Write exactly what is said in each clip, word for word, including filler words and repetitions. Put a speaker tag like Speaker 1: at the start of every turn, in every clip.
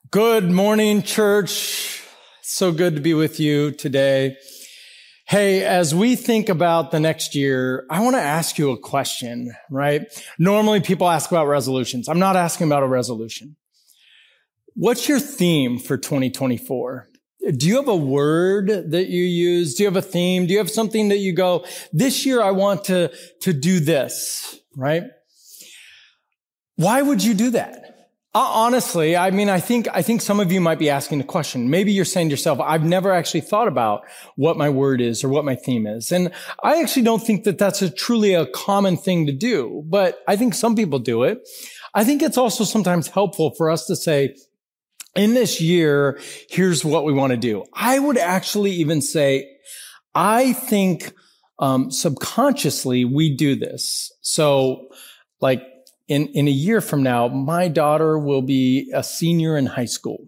Speaker 1: Good morning, church. So good to be with you today. Hey, as we think about the next year, I want to ask you a question, right? Normally people ask about resolutions. I'm not asking about a resolution. What's your theme for twenty twenty-four? Do you have a word that you use? Do you have a theme? Do you have something that you go, this year I want to, to do this, right? Why would you do that? Honestly, I mean, I think, I think some of you might be asking the question. Maybe you're saying to yourself, I've never actually thought about what my word is or what my theme is. And I actually don't think that that's a truly a common thing to do, but I think some people do it. I think it's also sometimes helpful for us to say, in this year, here's what we want to do. I would actually even say, I think, um, subconsciously we do this. So like, In, in a year from now, my daughter will be a senior in high school.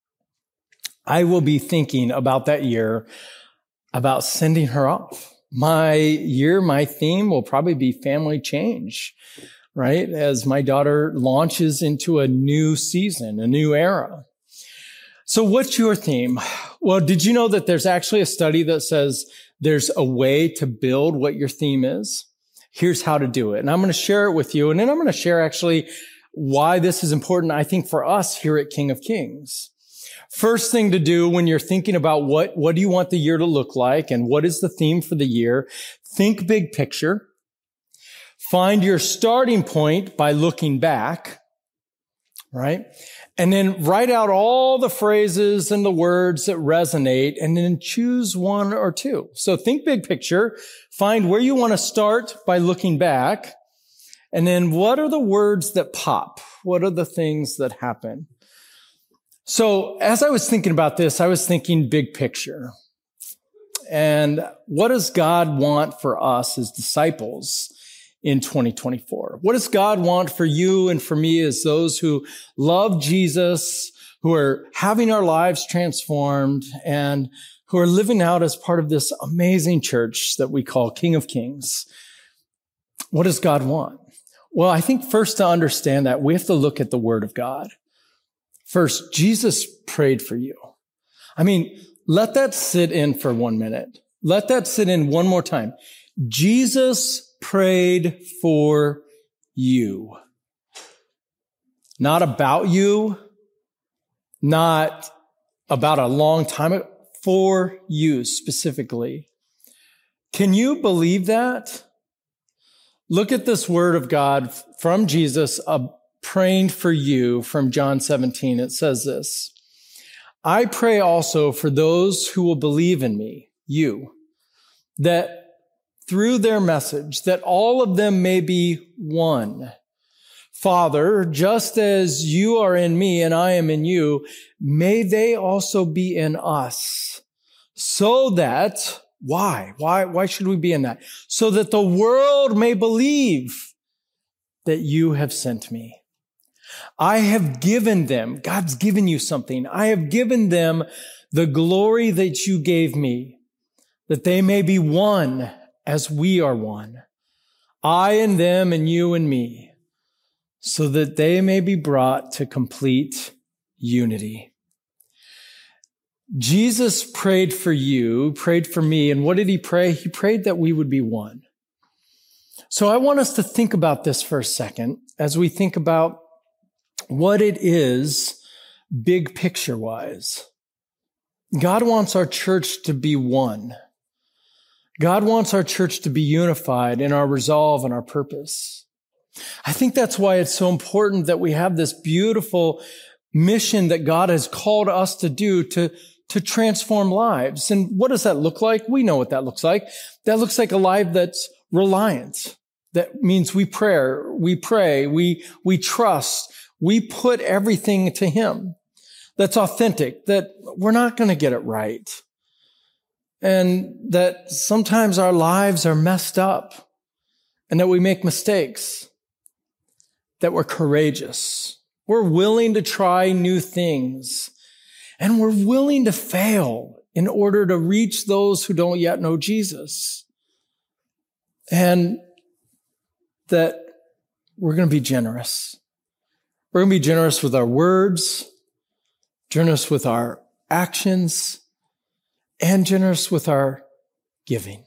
Speaker 1: I will be thinking about that year, about sending her off. My year, my theme will probably be family change, right? As my daughter launches into a new season, a new era. So what's your theme? Well, did you know that there's actually a study that says there's a way to build what your theme is? Here's how to do it. And I'm going to share it with you. And then I'm going to share actually why this is important, I think, for us here at King of Kings. First thing to do when you're thinking about what, what do you want the year to look like and what is the theme for the year, think big picture. Find your starting point by looking back, right? And then write out all the phrases and the words that resonate and then choose one or two. So think big picture, find where you want to start by looking back. And then what are the words that pop? What are the things that happen? So as I was thinking about this, I was thinking big picture. And what does God want for us as disciples in twenty twenty-four? What does God want for you and for me as those who love Jesus, who are having our lives transformed, and who are living out as part of this amazing church that we call King of Kings? What does God want? Well, I think first to understand that, we have to look at the Word of God. First, Jesus prayed for you. I mean, let that sit in for one minute. Let that sit in one more time. Jesus prayed for you. Not about you, not about a long time ago, for you specifically. Can you believe that? Look at this word of God from Jesus, uh, praying for you from John seventeen. It says this, I pray also for those who will believe in me, you, that through their message, that all of them may be one. Father, just as you are in me and I am in you, may they also be in us. So that, why? Why, why should we be in that? So that the world may believe that you have sent me. I have given them, God's given you something. I have given them the glory that you gave me, that they may be one as we are one, I and them and you and me, so that they may be brought to complete unity. Jesus prayed for you, prayed for me, and what did he pray? He prayed that we would be one. So I want us to think about this for a second as we think about what it is big picture-wise. God wants our church to be one. God wants our church to be unified in our resolve and our purpose. I think that's why it's so important that we have this beautiful mission that God has called us to do to, to transform lives. And what does that look like? We know what that looks like. That looks like a life that's reliant. That means we pray, we pray, we, we trust, we put everything to Him. That's authentic, that we're not going to get it right. And that sometimes our lives are messed up and that we make mistakes, that we're courageous. We're willing to try new things and we're willing to fail in order to reach those who don't yet know Jesus. And that we're going to be generous. We're going to be generous with our words, generous with our actions, and generous with our giving.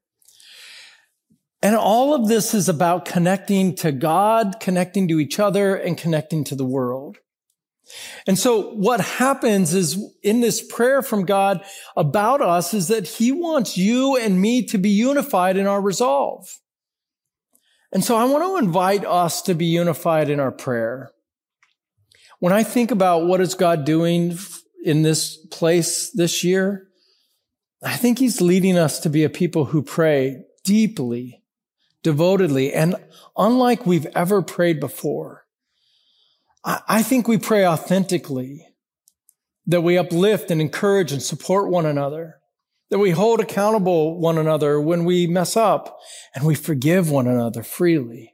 Speaker 1: And all of this is about connecting to God, connecting to each other, and connecting to the world. And so what happens is in this prayer from God about us is that he wants you and me to be unified in our resolve. And so I want to invite us to be unified in our prayer. When I think about what is God doing in this place this year, I think he's leading us to be a people who pray deeply, devotedly, and unlike we've ever prayed before. I think we pray authentically, that we uplift and encourage and support one another, that we hold accountable one another when we mess up, and we forgive one another freely.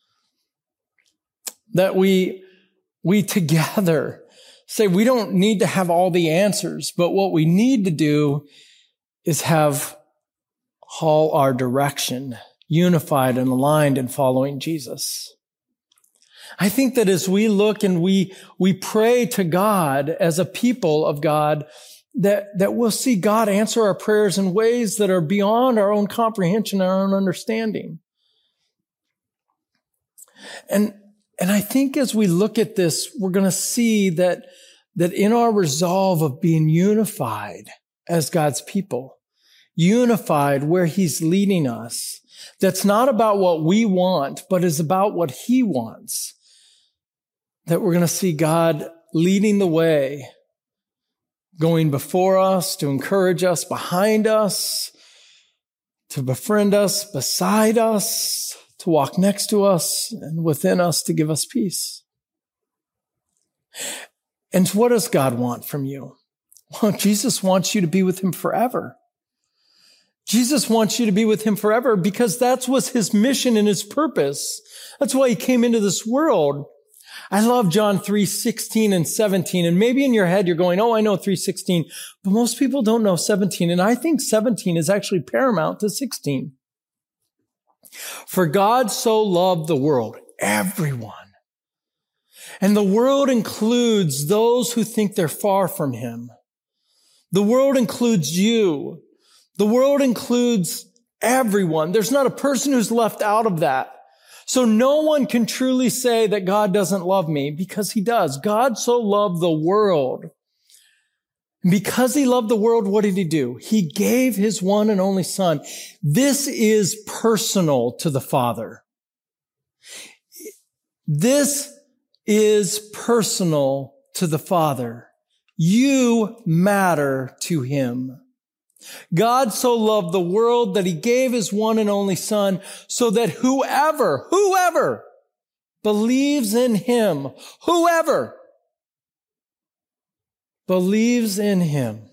Speaker 1: That we, we together say we don't need to have all the answers, but what we need to do is have all our direction unified and aligned in following Jesus. I think that as we look and we, we pray to God as a people of God, that, that we'll see God answer our prayers in ways that are beyond our own comprehension and our own understanding. And, and I think as we look at this, we're going to see that, that in our resolve of being unified as God's people, unified where he's leading us, that's not about what we want, but is about what he wants. That we're going to see God leading the way, going before us, to encourage us, behind us, to befriend us, beside us, to walk next to us, and within us to give us peace. And what does God want from you? Well, Jesus wants you to be with him forever. Jesus wants you to be with him forever because that was his mission and his purpose. That's why he came into this world. I love John three sixteen and seventeen. And maybe in your head you're going, oh, I know three sixteen. But most people don't know seventeen. And I think seventeen is actually paramount to sixteen. For God so loved the world, everyone. And the world includes those who think they're far from him. The world includes you. The world includes everyone. There's not a person who's left out of that. So no one can truly say that God doesn't love me because he does. God so loved the world. And because he loved the world, what did he do? He gave his one and only son. This is personal to the Father. This is personal to the Father. You matter to him. God so loved the world that he gave his one and only son so that whoever, whoever believes in him, whoever believes in him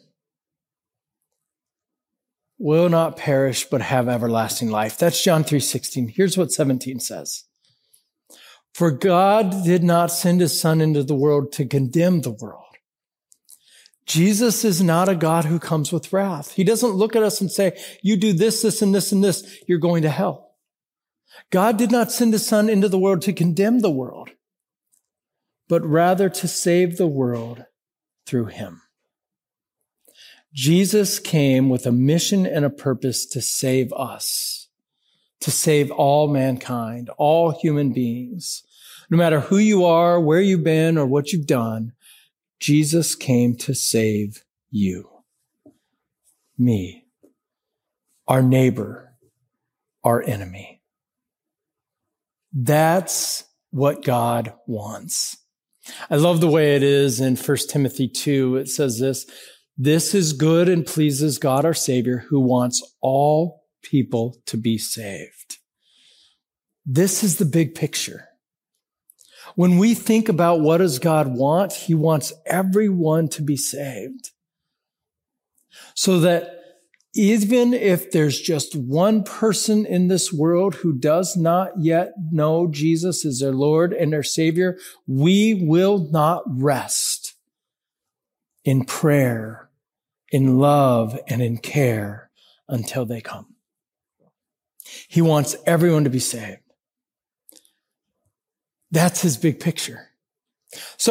Speaker 1: will not perish but have everlasting life. That's John three sixteen. Here's what seventeen says. For God did not send his son into the world to condemn the world. Jesus is not a God who comes with wrath. He doesn't look at us and say, you do this, this, and this, and this, you're going to hell. God did not send his son into the world to condemn the world, but rather to save the world through him. Jesus came with a mission and a purpose to save us, to save all mankind, all human beings. No matter who you are, where you've been, or what you've done, Jesus came to save you, me, our neighbor, our enemy. That's what God wants. I love the way it is in First Timothy two. It says this, this is good and pleases God our Savior who wants all people to be saved. This is the big picture. When we think about what does God want, he wants everyone to be saved. So that even if there's just one person in this world who does not yet know Jesus as their Lord and their Savior, we will not rest in prayer, in love, and in care until they come. He wants everyone to be saved. That's his big picture. So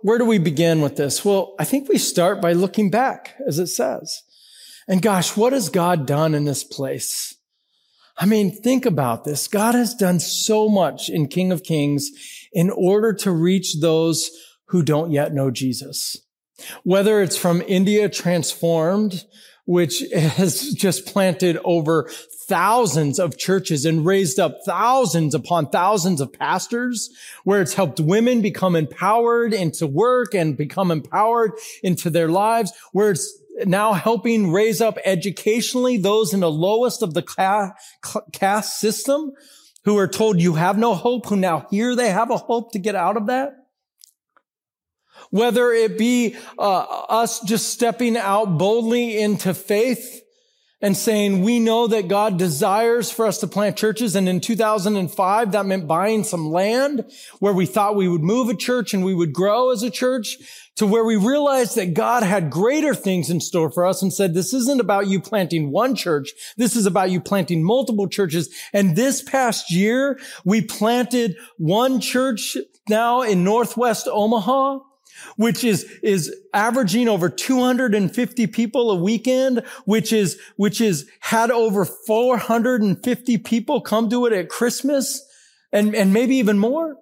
Speaker 1: where do we begin with this? Well, I think we start by looking back, as it says. And gosh, what has God done in this place? I mean, think about this. God has done so much in King of Kings in order to reach those who don't yet know Jesus. Whether it's from India Transformed, which has just planted over thousands of churches and raised up thousands upon thousands of pastors, where it's helped women become empowered into work and become empowered into their lives, where it's now helping raise up educationally those in the lowest of the caste system who are told you have no hope, who now hear they have a hope to get out of that. Whether it be uh, us just stepping out boldly into faith and saying, we know that God desires for us to plant churches. And in two thousand five, that meant buying some land where we thought we would move a church and we would grow as a church, to where we realized that God had greater things in store for us and said, this isn't about you planting one church. This is about you planting multiple churches. And this past year, we planted one church now in Northwest Omaha, which is, is averaging over two hundred fifty people a weekend, which is, which is had over four hundred fifty people come to it at Christmas and, and maybe even more,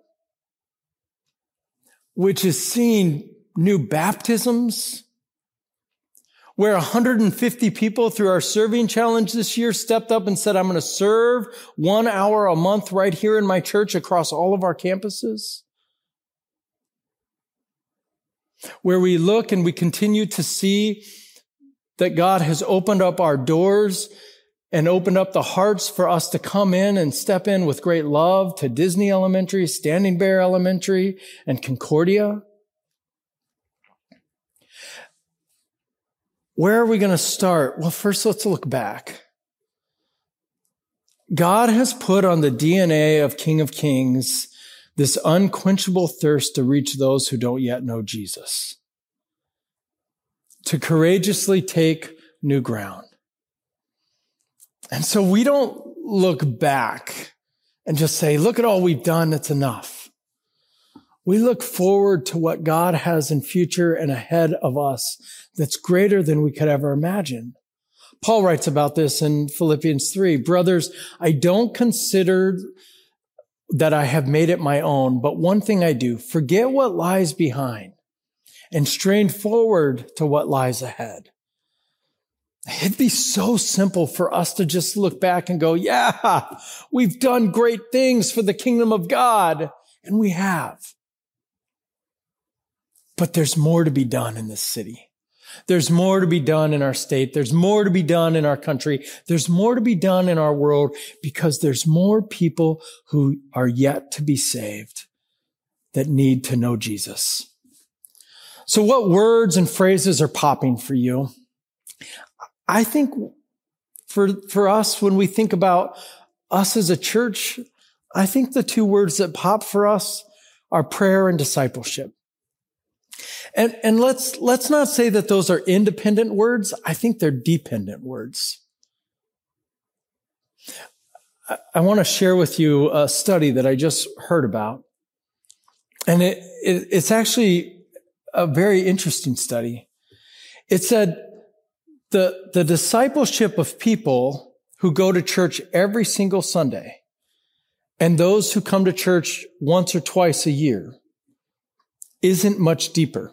Speaker 1: which is seeing new baptisms, where one hundred fifty people through our serving challenge this year stepped up and said, I'm going to serve one hour a month right here in my church across all of our campuses. Where we look and we continue to see that God has opened up our doors and opened up the hearts for us to come in and step in with great love to Disney Elementary, Standing Bear Elementary, and Concordia. Where are we going to start? Well, first let's look back. God has put on the D N A of King of Kings this unquenchable thirst to reach those who don't yet know Jesus, to courageously take new ground. And so we don't look back and just say, look at all we've done, it's enough. We look forward to what God has in future and ahead of us that's greater than we could ever imagine. Paul writes about this in Philippians three. Brothers, I don't consider that I have made it my own, but one thing I do, forget what lies behind and strain forward to what lies ahead. It'd be so simple for us to just look back and go, yeah, we've done great things for the kingdom of God, and we have. But there's more to be done in this city. There's more to be done in our state. There's more to be done in our country. There's more to be done in our world, because there's more people who are yet to be saved that need to know Jesus. So what words and phrases are popping for you? I think for, for us, when we think about us as a church, I think the two words that pop for us are prayer and discipleship. And, and let's, let's not say that those are independent words. I think they're dependent words. I, I want to share with you a study that I just heard about. And it, it, it's actually a very interesting study. It said the, the discipleship of people who go to church every single Sunday and those who come to church once or twice a year isn't much deeper.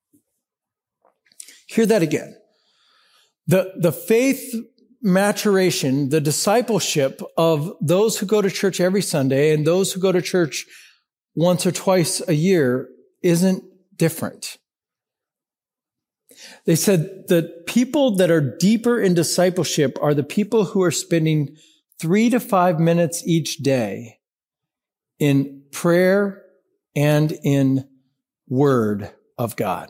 Speaker 1: Hear that again. The, the faith maturation, the discipleship of those who go to church every Sunday and those who go to church once or twice a year isn't different. They said the people that are deeper in discipleship are the people who are spending three to five minutes each day in prayer and in Word of God.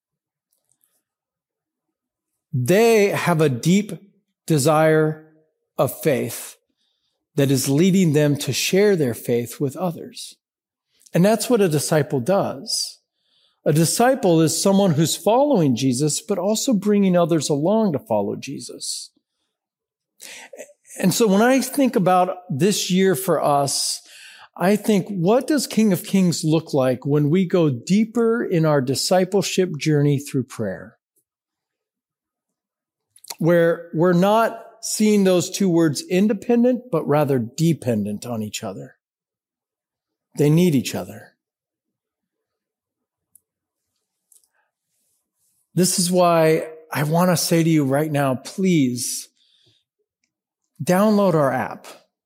Speaker 1: They have a deep desire of faith that is leading them to share their faith with others. And that's what a disciple does. A disciple is someone who's following Jesus, but also bringing others along to follow Jesus. And so when I think about this year for us, I think, what does King of Kings look like when we go deeper in our discipleship journey through prayer? Where we're not seeing those two words independent, but rather dependent on each other. They need each other. This is why I want to say to you right now, please download our app.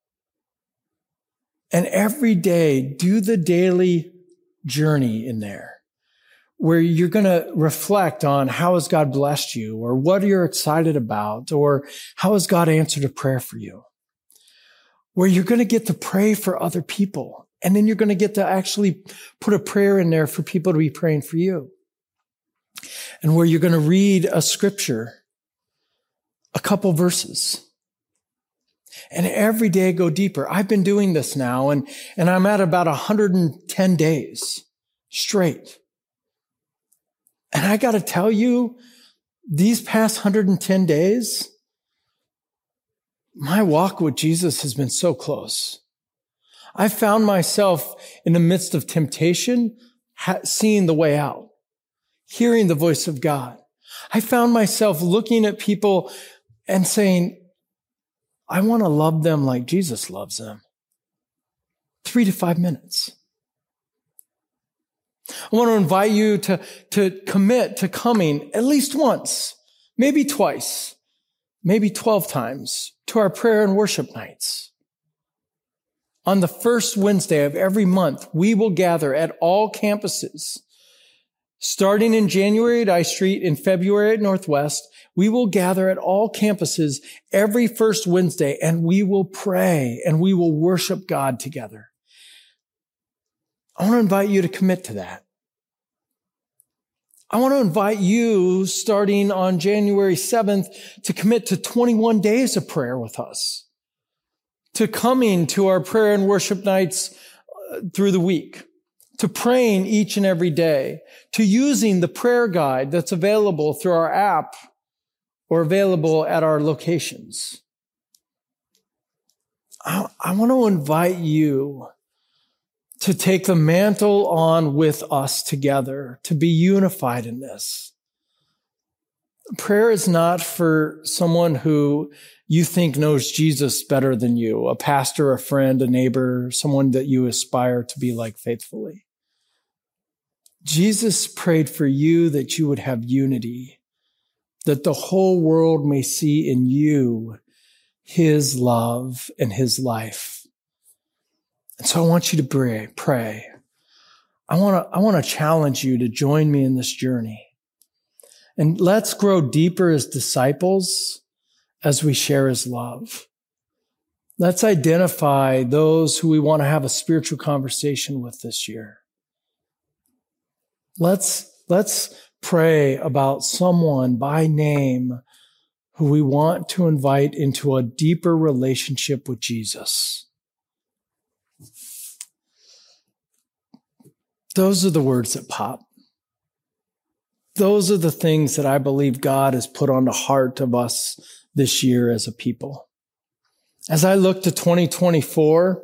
Speaker 1: And every day, do the daily journey in there where you're going to reflect on how has God blessed you, or what you're excited about, or how has God answered a prayer for you, where you're going to get to pray for other people. And then you're going to get to actually put a prayer in there for people to be praying for you. And where you're going to read a scripture, a couple verses. And every day go deeper. I've been doing this now, and, and I'm at about one hundred ten days straight. And I got to tell you, these past one hundred ten days, my walk with Jesus has been so close. I found myself in the midst of temptation, ha- seeing the way out, hearing the voice of God. I found myself looking at people and saying, I want to love them like Jesus loves them. Three to five minutes. I want to invite you to, to commit to coming at least once, maybe twice, maybe twelve times to our prayer and worship nights. On the first Wednesday of every month, we will gather at all campuses. Starting in January at I Street, in February at Northwest, we will gather at all campuses every first Wednesday, and we will pray and we will worship God together. I want to invite you to commit to that. I want to invite you, starting on January seventh, to commit to twenty-one days of prayer with us, to coming to our prayer and worship nights through the week, to praying each and every day, to using the prayer guide that's available through our app or available at our locations. I, I want to invite you to take the mantle on with us together, to be unified in this. Prayer is not for someone who you think knows Jesus better than you, a pastor, a friend, a neighbor, someone that you aspire to be like faithfully. Jesus prayed for you that you would have unity, that the whole world may see in you his love and his life. And so I want you to pray, pray. I want to, I want to challenge you to join me in this journey. And let's grow deeper as disciples as we share his love. Let's identify those who we want to have a spiritual conversation with this year. Let's, let's pray about someone by name who we want to invite into a deeper relationship with Jesus. Those are the words that pop. Those are the things that I believe God has put on the heart of us this year as a people. As I look to twenty twenty-four,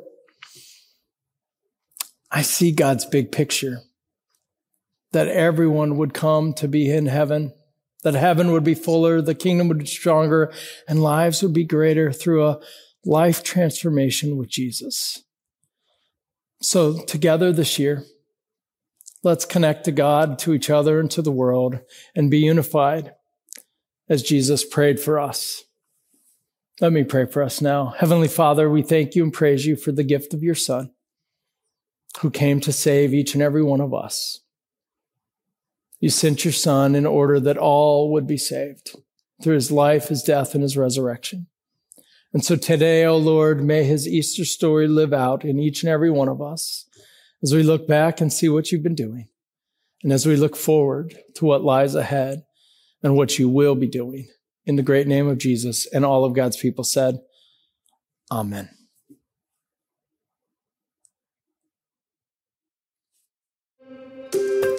Speaker 1: I see God's big picture, that everyone would come to be in heaven, that heaven would be fuller, the kingdom would be stronger, and lives would be greater through a life transformation with Jesus. So together this year, let's connect to God, to each other, and to the world, and be unified as Jesus prayed for us. Let me pray for us now. Heavenly Father, we thank you and praise you for the gift of your Son, who came to save each and every one of us. You sent your Son in order that all would be saved through his life, his death, and his resurrection. And so today, O Lord, may his Easter story live out in each and every one of us as we look back and see what you've been doing, and as we look forward to what lies ahead and what you will be doing. In the great name of Jesus, and all of God's people said, Amen.